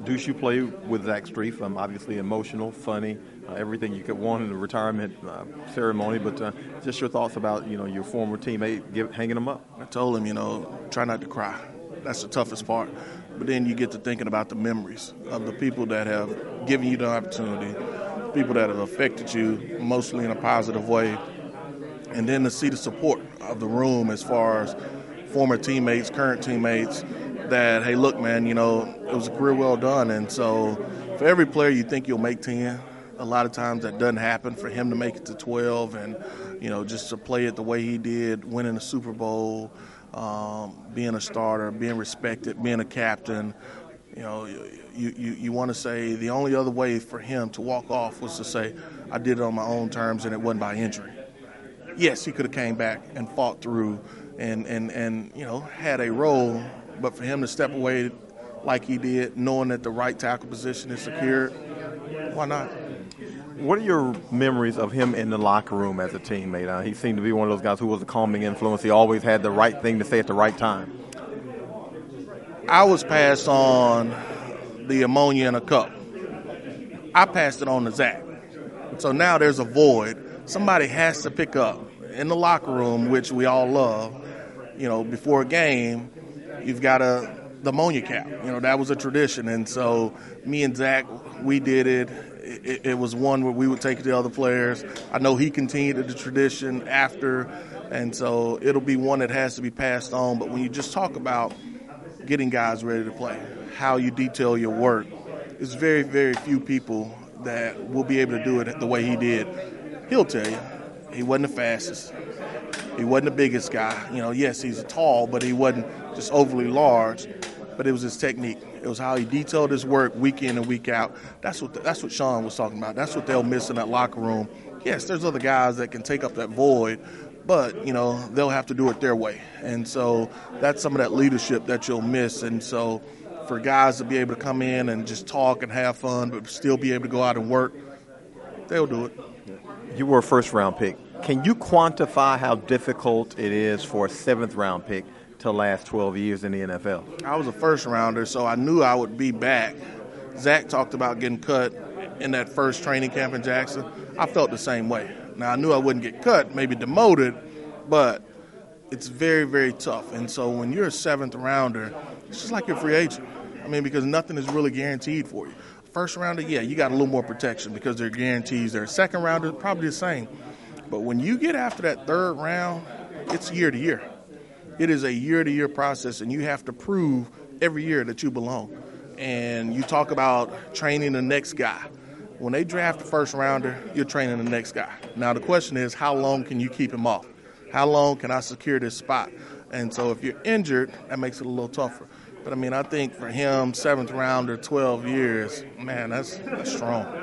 Deuce, you play with Zach Strief. Obviously emotional, funny, everything you could want in the retirement ceremony. But just your thoughts about your former teammate hanging him up. I told him, try not to cry. That's the toughest part. But then you get to thinking about the memories of the people that have given you the opportunity, people that have affected you mostly in a positive way, and then to see the support of the room as far as former teammates, current teammates, that, hey, look, man, it was a career well done. And so for every player you think you'll make 10, a lot of times that doesn't happen. For him to make it to 12 and, just to play it the way he did, winning the Super Bowl, being a starter, being respected, being a captain, you want to say the only other way for him to walk off was to say, I did it on my own terms and it wasn't by injury. Yes, he could have came back and fought through and had a role, but for him to step away like he did, knowing that the right tackle position is secured, why not? What are your memories of him in the locker room as a teammate? He seemed to be one of those guys who was a calming influence. He always had the right thing to say at the right time. I was passed on the ammonia in a cup. I passed it on to Zach. So now there's a void. Somebody has to pick up in the locker room, which we all love. Before a game, you've got the ammonia cap. That was a tradition. And so me and Zach, we did it. It was one where we would take it to other players. I know he continued the tradition after, and so it'll be one that has to be passed on. But when you just talk about getting guys ready to play, how you detail your work, there's very, very few people that will be able to do it the way he did. He'll tell you, he wasn't the fastest. He wasn't the biggest guy. Yes, he's tall, but he wasn't just overly large. But it was his technique. It was how he detailed his work week in and week out. That's what Sean was talking about. That's what they'll miss in that locker room. Yes, there's other guys that can take up that void, but, they'll have to do it their way. And so that's some of that leadership that you'll miss. And so for guys to be able to come in and just talk and have fun but still be able to go out and work, they'll do it. You were a first-round pick. Can you quantify how difficult it is for a seventh-round pick to last 12 years in the NFL? I was a first-rounder, so I knew I would be back. Zach talked about getting cut in that first training camp in Jackson. I felt the same way. Now, I knew I wouldn't get cut, maybe demoted, but it's very, very tough. And so when you're a seventh-rounder, it's just like you're a free agent. Because nothing is really guaranteed for you. First rounder, yeah, you got a little more protection because they're guarantees. Their second rounder, probably the same. But when you get after that third round, it's year to year. It is a year-to-year process, and you have to prove every year that you belong. And you talk about training the next guy. When they draft the first rounder, you're training the next guy. Now, the question is, how long can you keep him off? How long can I secure this spot? And so if you're injured, that makes it a little tougher. But, I think for him, seventh rounder, 12 years, man, that's strong.